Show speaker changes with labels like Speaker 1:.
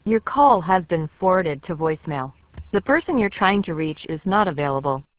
Speaker 1: Your call has been forwarded to voicemail. The person you're trying to reach is not available.